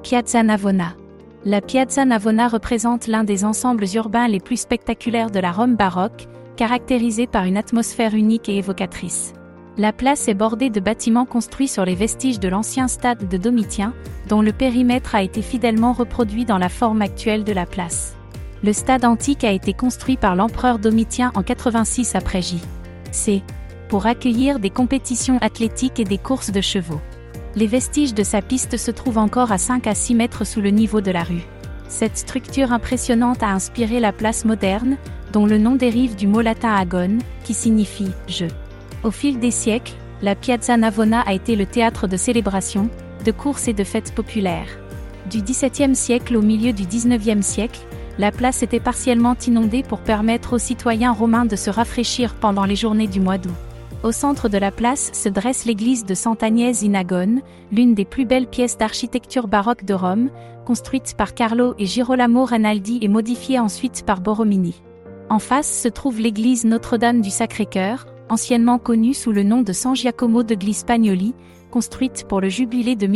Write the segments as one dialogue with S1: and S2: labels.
S1: Piazza Navona. La Piazza Navona représente l'un des ensembles urbains les plus spectaculaires de la Rome baroque, caractérisé par une atmosphère unique et évocatrice. La place est bordée de bâtiments construits sur les vestiges de l'ancien stade de Domitien, dont le périmètre a été fidèlement reproduit dans la forme actuelle de la place. Le stade antique a été construit par l'empereur Domitien en 86 après J.C. pour accueillir des compétitions athlétiques et des courses de chevaux. Les vestiges de sa piste se trouvent encore à 5 à 6 mètres sous le niveau de la rue. Cette structure impressionnante a inspiré la place moderne, dont le nom dérive du mot latin agone, qui signifie « jeu ». Au fil des siècles, la Piazza Navona a été le théâtre de célébrations, de courses et de fêtes populaires. Du XVIIe siècle au milieu du XIXe siècle, la place était partiellement inondée pour permettre aux citoyens romains de se rafraîchir pendant les journées du mois d'août. Au centre de la place se dresse l'église de Sant'Agnese in Agone, l'une des plus belles pièces d'architecture baroque de Rome, construite par Carlo et Girolamo Rinaldi et modifiée ensuite par Borromini. En face se trouve l'église Notre-Dame du Sacré-Cœur, anciennement connue sous le nom de San Giacomo degli Spagnoli, construite pour le jubilé de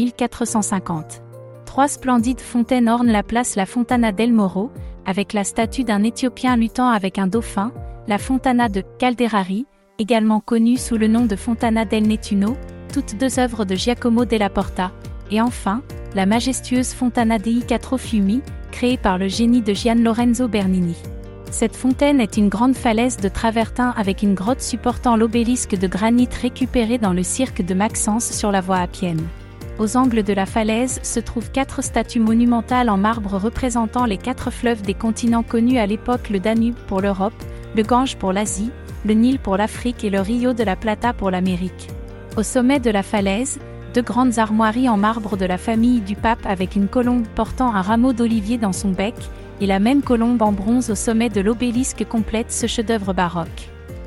S1: 1450. 3 splendides fontaines ornent la place: la Fontana del Moro, avec la statue d'un Éthiopien luttant avec un dauphin, la Fontana de Calderari, également connue sous le nom de Fontana del Nettuno, toutes 2 œuvres de Giacomo della Porta, et enfin, la majestueuse Fontana dei Quattro Fiumi, créée par le génie de Gian Lorenzo Bernini. Cette fontaine est une grande falaise de travertin avec une grotte supportant l'obélisque de granit récupéré dans le cirque de Maxence sur la voie appienne. Aux angles de la falaise se trouvent 4 statues monumentales en marbre représentant les 4 fleuves des continents connus à l'époque: le Danube pour l'Europe, le Gange pour l'Asie, le Nil pour l'Afrique et le Rio de la Plata pour l'Amérique. Au sommet de la falaise, 2 grandes armoiries en marbre de la famille du pape avec une colombe portant un rameau d'olivier dans son bec, et la même colombe en bronze au sommet de l'obélisque complète ce chef-d'œuvre baroque.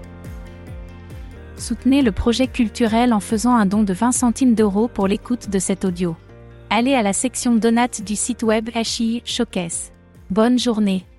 S1: Soutenez le projet culturel en faisant un don de 20 centimes d'euros pour l'écoute de cet audio. Allez à la section Donate du site web HI Showcase. Bonne journée.